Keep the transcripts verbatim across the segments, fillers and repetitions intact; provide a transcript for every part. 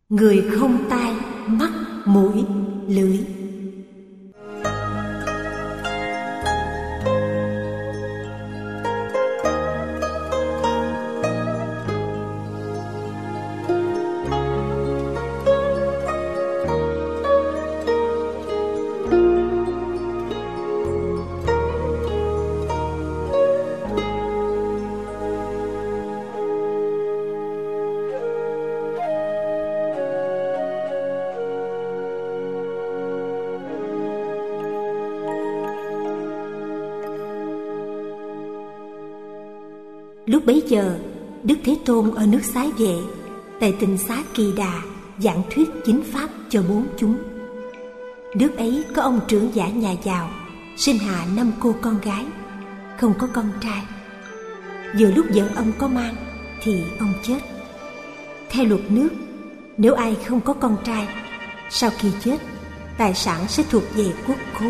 Người không tai, mắt, mũi, lưỡi. Lúc bấy giờ, Đức Thế Tôn ở nước Xá Vệ, tại Tịnh Xá Kỳ Đà, giảng thuyết chính pháp cho bốn chúng. Nước ấy có ông trưởng giả nhà giàu, sinh hạ năm cô con gái, không có con trai. Vừa lúc vợ ông có mang thì ông chết. Theo luật nước, nếu ai không có con trai, sau khi chết, tài sản sẽ thuộc về quốc khố.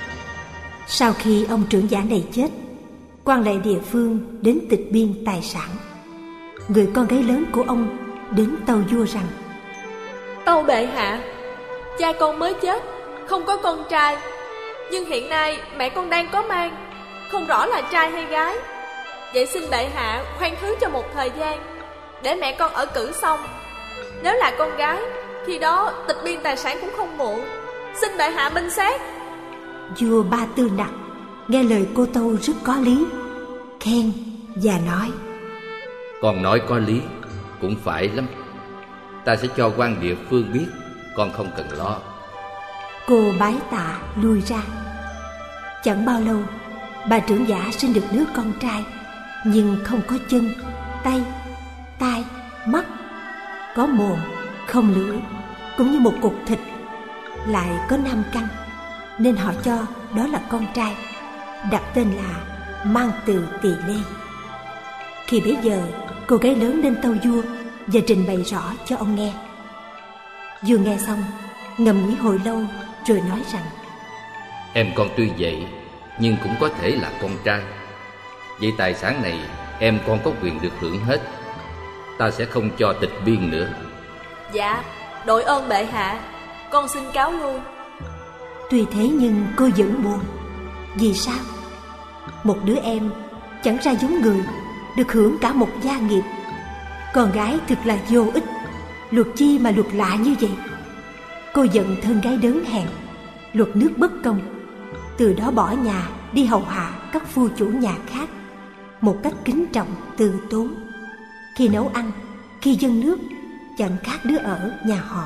Sau khi ông trưởng giả này chết, quan lại địa phương đến tịch biên tài sản. Người con gái lớn của ông đến tâu vua rằng: Tâu bệ hạ, cha con mới chết, không có con trai, nhưng hiện nay mẹ con đang có mang, không rõ là trai hay gái. Vậy xin bệ hạ khoan thứ cho một thời gian, để mẹ con ở cử xong. Nếu là con gái, khi đó tịch biên tài sản cũng không muộn. Xin bệ hạ minh xét. Vua Ba Tư Nặc nghe lời cô tâu rất có lý, khen và nói: Con nói có lý, cũng phải lắm. Ta sẽ cho quan địa phương biết, con không cần lo. Cô bái tạ lui ra. Chẳng bao lâu, bà trưởng giả sinh được đứa con trai, nhưng không có chân, tay, tai, mắt, có mồm, không lưỡi, cũng như một cục thịt, lại có năm căn, nên họ cho đó là con trai, đặt tên là Mang Từ Tỳ Lê. Khi bấy giờ, cô gái lớn lên tâu vua và trình bày rõ cho ông nghe. Vua nghe xong, ngẫm nghĩ hồi lâu rồi nói rằng: Em con tuy vậy, nhưng cũng có thể là con trai. Vậy tài sản này em con có quyền được hưởng hết. Ta sẽ không cho tịch biên nữa. Dạ, đội ơn bệ hạ, con xin cáo lui. Tuy thế nhưng cô vẫn buồn. Vì sao? Một đứa em chẳng ra giống người, được hưởng cả một gia nghiệp. Con gái thực là vô ích, luật chi mà luật lạ như vậy. Cô giận thân gái đớn hèn, luật nước bất công, từ đó bỏ nhà đi hầu hạ các phu chủ nhà khác một cách kính trọng từ tốn. Khi nấu ăn, khi dâng nước, chẳng khác đứa ở nhà họ.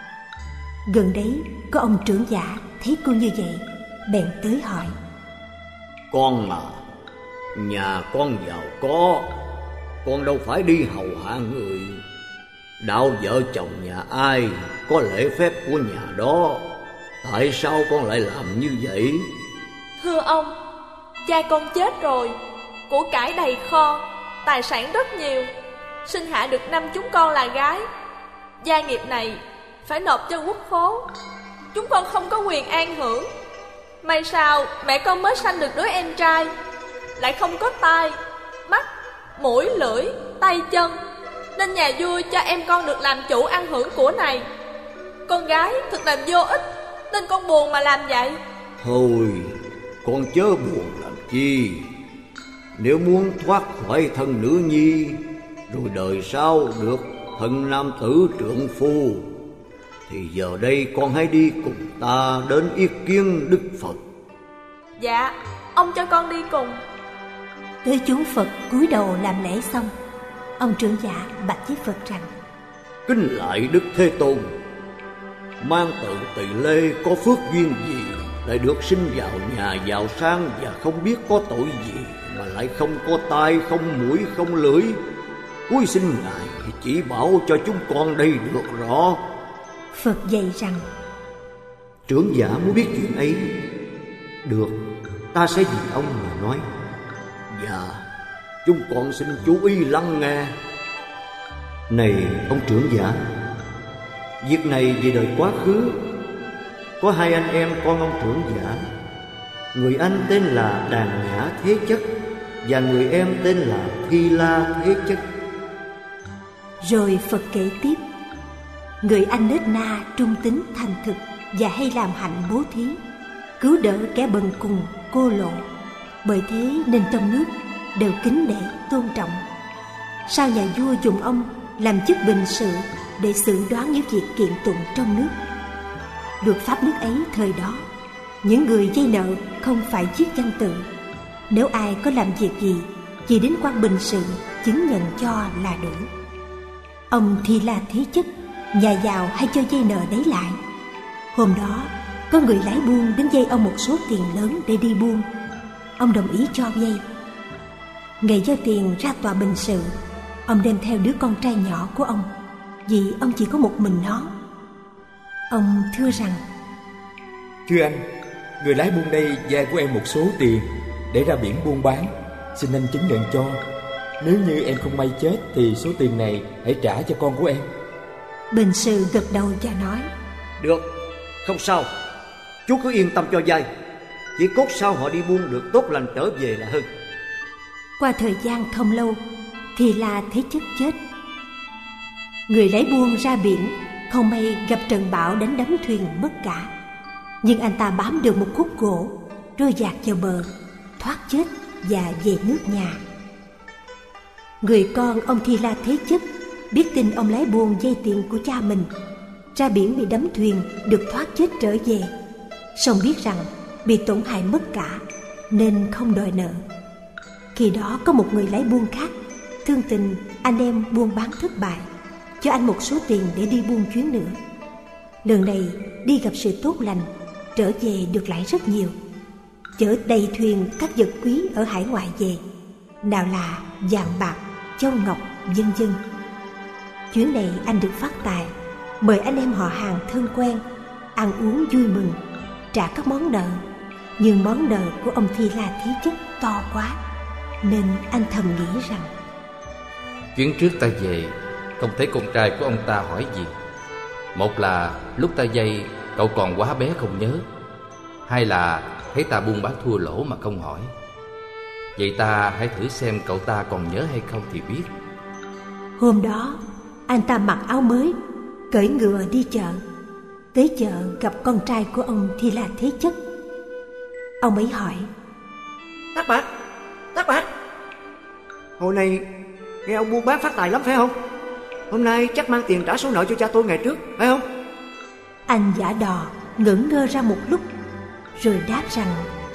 Gần đấy có ông trưởng giả thấy cô như vậy, bèn tới hỏi: Con à, nhà con giàu có, con đâu phải đi hầu hạ người. Đạo vợ chồng nhà ai có lễ phép của nhà đó, tại sao con lại làm như vậy? Thưa ông, cha con chết rồi, của cải đầy kho, tài sản rất nhiều, sinh hạ được năm chúng con là gái. Gia nghiệp này phải nộp cho quốc khố, chúng con không có quyền an hưởng. May sao mẹ con mới sanh được đứa em trai, lại không có tai, mắt, mũi, lưỡi, tay chân, nên nhà vua cho em con được làm chủ ăn hưởng của này. Con gái thật là vô ích, nên con buồn mà làm vậy. Thôi, con chớ buồn làm chi. Nếu muốn thoát khỏi thân nữ nhi, rồi đời sau được thân nam tử trượng phu, thì giờ đây con hãy đi cùng ta đến yết kiến Đức Phật. Dạ, ông cho con đi cùng. Tới chốn Phật cúi đầu làm lễ xong, ông trưởng giả bạch với Phật rằng: Kính lại Đức Thế Tôn, Mang Từ Tỳ Lê có phước duyên gì lại được sinh vào nhà giàu sang và không biết có tội gì mà lại không có tai, không mũi, không lưỡi? Cuối xin Ngài chỉ bảo cho chúng con đây được rõ. Phật dạy rằng: Trưởng giả muốn biết chuyện ấy, được, ta sẽ vì ông mà nói. Dạ, chúng con xin chú ý lắng nghe. Này ông trưởng giả, việc này về đời quá khứ. Có hai anh em con ông trưởng giả. Người anh tên là Đàn Nhã Thế Chất, và người em tên là Thi La Thế Chất. Rồi Phật kể tiếp: Người anh nết na, trung tín, thành thực và hay làm hạnh bố thí, cứu đỡ kẻ bần cùng, cô lộ. Bởi thế nên trong nước đều kính nể, tôn trọng. Sao nhà vua dùng ông làm chức bình sự để xử đoán những việc kiện tụng trong nước? Luật pháp nước ấy thời đó, những người vay nợ không phải viết văn tự. Nếu ai có làm việc gì, chỉ đến quan bình sự chứng nhận cho là đủ. Ông thì là thế chất, nhà giàu hay cho vay nợ đấy lại. Hôm đó có người lái buôn đến vay ông một số tiền lớn để đi buôn. Ông đồng ý cho vay. Ngày giao tiền ra tòa bình sự, ông đem theo đứa con trai nhỏ của ông, vì ông chỉ có một mình nó. Ông thưa rằng: Thưa anh, người lái buôn đây vay của em một số tiền để ra biển buôn bán, xin anh chứng nhận cho. Nếu như em không may chết thì số tiền này hãy trả cho con của em. Bình sự gật đầu và nói: Được, không sao. Chú cứ yên tâm cho vay. Chỉ cốt sao họ đi buôn được tốt lành trở về là hơn. Qua thời gian không lâu thì là thế chất chết. Người lái buôn ra biển, không may gặp trận bão đánh đắm thuyền mất cả. Nhưng anh ta bám được một khúc gỗ, trôi dạt vào bờ, thoát chết và về nước nhà. Người con ông Thi La thế chất biết tin ông lái buôn vay tiền của cha mình, ra biển bị đắm thuyền, được thoát chết trở về. Song biết rằng bị tổn hại mất cả nên không đòi nợ. Khi đó có một người lái buôn khác thương tình anh em buôn bán thất bại, cho anh một số tiền để đi buôn chuyến nữa. Lần này đi gặp sự tốt lành, trở về được lại rất nhiều, chở đầy thuyền các vật quý ở hải ngoại về, nào là vàng bạc, châu ngọc, vân vân. Chuyến này anh được phát tài, mời anh em họ hàng thân quen ăn uống vui mừng, trả các món nợ. Nhưng món nợ của ông Thi La thế chất to quá, nên anh thầm nghĩ rằng: Chuyến trước ta về không thấy con trai của ông ta hỏi gì. Một là lúc ta vay cậu còn quá bé không nhớ, hai là thấy ta buôn bán thua lỗ mà không hỏi. Vậy ta hãy thử xem cậu ta còn nhớ hay không thì biết. Hôm đó anh ta mặc áo mới, cưỡi ngựa đi chợ. Tới chợ gặp con trai của ông Thi La thế chất. Ông ấy hỏi: Tác Bạt, Tác Bạt, hồi này nghe ông buôn bán phát tài lắm phải không? Hôm nay chắc mang tiền trả số nợ cho cha tôi ngày trước, phải không? Anh giả đò ngẩn ngơ ra một lúc, rồi đáp rằng: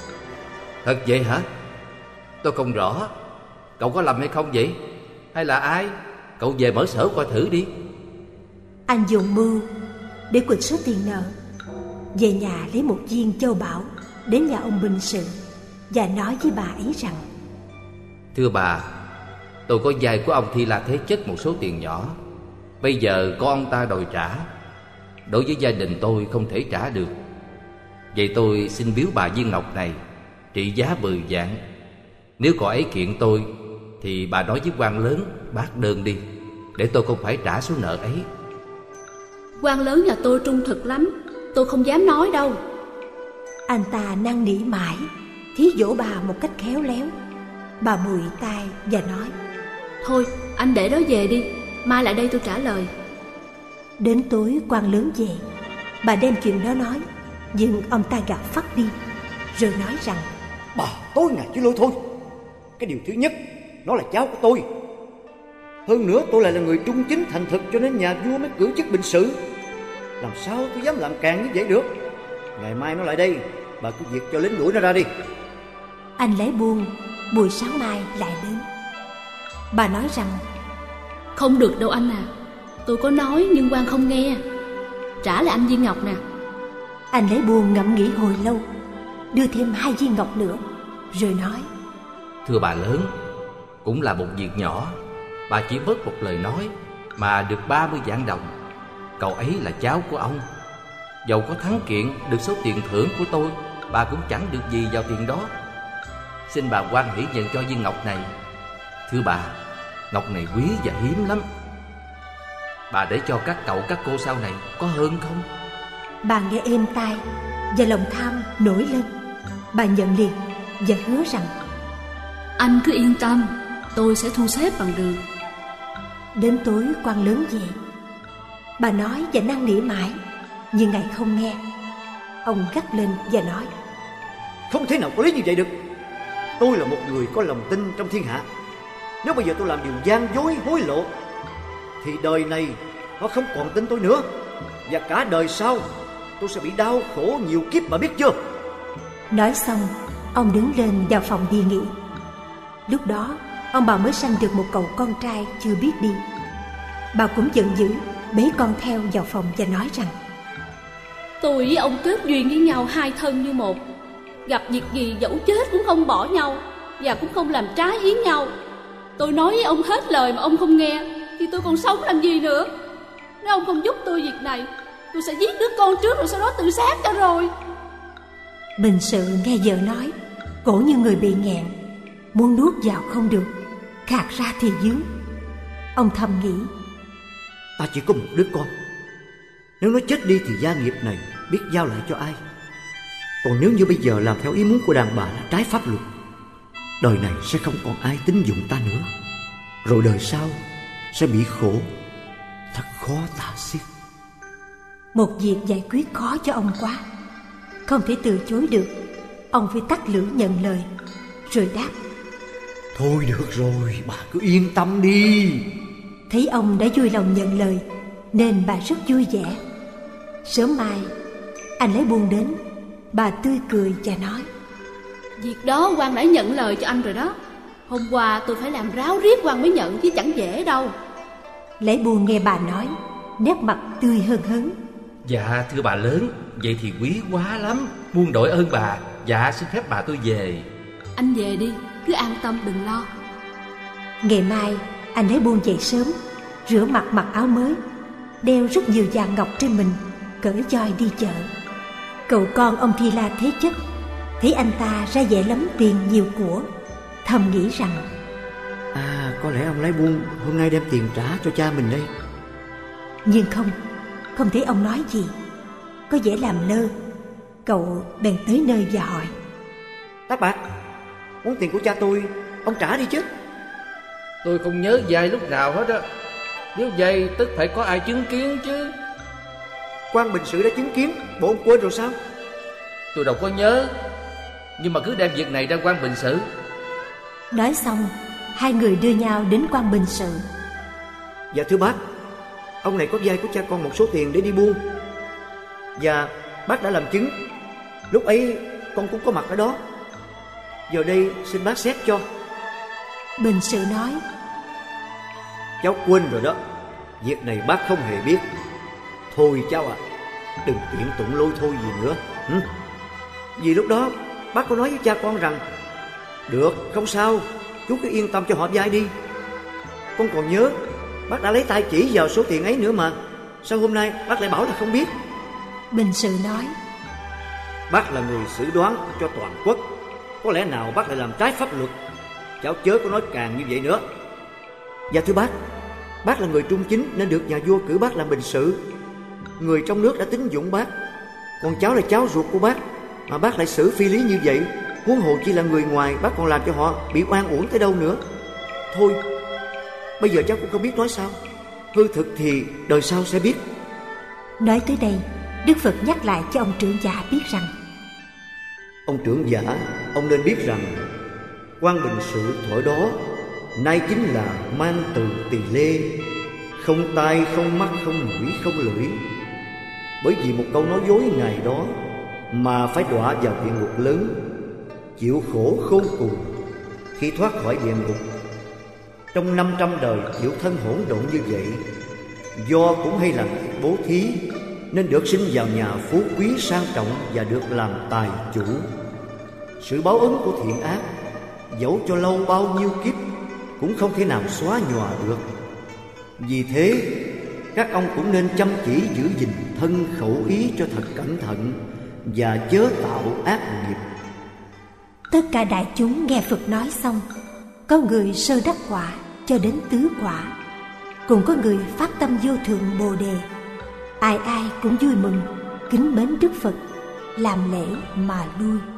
Thật vậy hả? Tôi không rõ. Cậu có lầm hay không vậy? Hay là ai? Cậu về mở sở coi thử đi. Anh dùng mưu để quỵt số tiền nợ, về nhà lấy một viên châu bảo, đến nhà ông bình sự và nói với bà ấy rằng: Thưa bà, tôi có vay của ông Thi La thế chất một số tiền nhỏ. Bây giờ có ông ta đòi trả. Đối với gia đình tôi không thể trả được. Vậy tôi xin biếu bà viên ngọc này, trị giá mười vạn. Nếu cậu ấy kiện tôi thì bà nói với quan lớn bác đơn đi, để tôi không phải trả số nợ ấy. Quan lớn nhà tôi trung thực lắm, tôi không dám nói đâu. Anh ta năn nỉ mãi, thí dỗ bà một cách khéo léo. Bà bùi tai và nói: Thôi anh để đó về đi, mai lại đây tôi trả lời. Đến tối quan lớn về, bà đem chuyện đó nói, nhưng ông ta gạt phắt đi, rồi nói rằng: Bà tối ngày chứ lôi thôi. Cái điều thứ nhất, nó là cháu của tôi. Hơn nữa tôi lại là người trung chính thành thực, cho nên nhà vua mới cử chức bình sự. Làm sao tôi dám làm càn như vậy được? Ngày mai nó lại đây, bà cứ việc cho lính đuổi nó ra đi. Anh lấy buôn, buổi sáng mai lại đến. Bà nói rằng: Không được đâu anh à, tôi có nói nhưng quan không nghe. Trả lại anh viên ngọc nè. Anh lấy buôn ngẫm nghĩ hồi lâu, đưa thêm hai viên ngọc nữa, rồi nói: Thưa bà lớn, cũng là một việc nhỏ. Bà chỉ bớt một lời nói mà được ba mươi vạn đồng. Cậu ấy là cháu của ông. Dầu có thắng kiện được số tiền thưởng của tôi, bà cũng chẳng được gì vào tiền đó. Xin bà hoan hỷ nhận cho viên ngọc này. Thưa bà, ngọc này quý và hiếm lắm. Bà để cho các cậu các cô sau này có hơn không? Bà nghe êm tai và lòng tham nổi lên. Bà nhận liền và hứa rằng: Anh cứ yên tâm, tôi sẽ thu xếp bằng được. Đến tối quan lớn về. Bà nói và năn nỉ mãi, nhưng Ngài không nghe. Ông gắt lên và nói: Không thể nào có lý như vậy được. Tôi là một người có lòng tin trong thiên hạ. Nếu bây giờ tôi làm điều gian dối hối lộ thì đời này họ không còn tin tôi nữa, và cả đời sau tôi sẽ bị đau khổ nhiều kiếp, bà biết chưa? Nói xong, ông đứng lên vào phòng đi nghỉ. Lúc đó ông bà mới sanh được một cậu con trai chưa biết đi. Bà cũng giận dữ bế con theo vào phòng và nói rằng: Tôi với ông kết duyên với nhau hai thân như một. Gặp việc gì dẫu chết cũng không bỏ nhau, và cũng không làm trái ý nhau. Tôi nói với ông hết lời mà ông không nghe, thì tôi còn sống làm gì nữa. Nếu ông không giúp tôi việc này, tôi sẽ giết đứa con trước rồi sau đó tự sát cho rồi. Bình Sự nghe vợ nói, cổ như người bị nghẹn, muốn nuốt vào không được, khạc ra thì dướng. Ông thầm nghĩ: Ta chỉ có một đứa con, nếu nó chết đi thì gia nghiệp này biết giao lại cho ai? Còn nếu như bây giờ làm theo ý muốn của đàn bà là trái pháp luật, đời này sẽ không còn ai tín dụng ta nữa, rồi đời sau sẽ bị khổ, thật khó tả xiết. Một việc giải quyết khó cho ông quá, không thể từ chối được. Ông phải tắt lưỡi nhận lời, rồi đáp: Thôi được rồi, bà cứ yên tâm đi. Thấy ông đã vui lòng nhận lời nên bà rất vui vẻ. Sớm mai anh lấy buôn đến, bà tươi cười và nói: Việc đó quan đã nhận lời cho anh rồi đó. Hôm qua tôi phải làm ráo riết quan mới nhận, chứ chẳng dễ đâu. Lấy buôn nghe bà nói, nét mặt tươi hơn hớn. Dạ thưa bà lớn, vậy thì quý quá lắm. Muôn đổi ơn bà. Dạ xin phép bà tôi về. Anh về đi, cứ an tâm đừng lo. Ngày mai anh lấy buôn dậy sớm, rửa mặt mặc áo mới, đeo rất nhiều vàng ngọc trên mình, cởi choi đi chợ. Cậu con ông Thi La thế chất thấy anh ta ra vẻ lắm tiền nhiều của, thầm nghĩ rằng: À, có lẽ ông lấy buôn hôm nay đem tiền trả cho cha mình đây. Nhưng không, không thấy ông nói gì, có vẻ làm lơ. Cậu bèn tới nơi và hỏi: Tác Bạc, món tiền của cha tôi ông trả đi chứ? Tôi không nhớ vay lúc nào hết á. Nếu vay tức phải có ai chứng kiến chứ. Quan Bình Sự đã chứng kiến, bộ ông quên rồi sao? Tôi đâu có nhớ, nhưng mà cứ đem việc này ra Quan Bình Sự. Nói xong, hai người đưa nhau đến Quan Bình Sự. Dạ thưa bác, ông này có vay của cha con một số tiền để đi buôn, và bác đã làm chứng. Lúc ấy con cũng có mặt ở đó. Giờ đây xin bác xét cho. Bình Sự nói: Cháu quên rồi đó, việc này bác không hề biết. Thôi cháu à, đừng tiện tụng lôi thôi gì nữa. Hử? Vì lúc đó bác có nói với cha con rằng: Được, không sao, chú cứ yên tâm cho họ vay đi. Con còn nhớ bác đã lấy tay chỉ vào số tiền ấy nữa mà. Sao hôm nay bác lại bảo là không biết? Bình Sự nói: Bác là người xử đoán cho toàn quốc, có lẽ nào bác lại làm trái pháp luật? Cháu chớ có nói càng như vậy nữa. Dạ thưa bác, bác là người trung chính nên được nhà vua cử bác làm bình sự. Người trong nước đã tín dụng bác, còn cháu là cháu ruột của bác, mà bác lại xử phi lý như vậy, huống hồ chi là người ngoài, bác còn làm cho họ bị oan uổng tới đâu nữa. Thôi, bây giờ cháu cũng không biết nói sao. Hư thực thì đời sau sẽ biết. Nói tới đây, Đức Phật nhắc lại cho ông trưởng giả biết rằng: Ông trưởng giả, ông nên biết rằng Quan Bình Sự thuở đó nay chính là mang từ Tỳ Lê, không tai, không mắt, không mũi, không lưỡi. Bởi vì một câu nói dối ngày đó mà phải đọa vào địa ngục lớn, chịu khổ khôn cùng. Khi thoát khỏi địa ngục, trong năm trăm đời chịu thân hỗn độn như vậy, do cũng hay là bố thí nên được sinh vào nhà phú quý sang trọng và được làm tài chủ. Sự báo ứng của thiện ác dẫu cho lâu bao nhiêu kiếp cũng không thể nào xóa nhòa được. Vì thế các ông cũng nên chăm chỉ giữ gìn thân khẩu ý cho thật cẩn thận, và chớ tạo ác nghiệp. Tất cả đại chúng nghe Phật nói xong, có người sơ đắc quả cho đến tứ quả, cũng có người phát tâm vô thượng bồ đề. Ai ai cũng vui mừng, kính mến Đức Phật, làm lễ mà lui.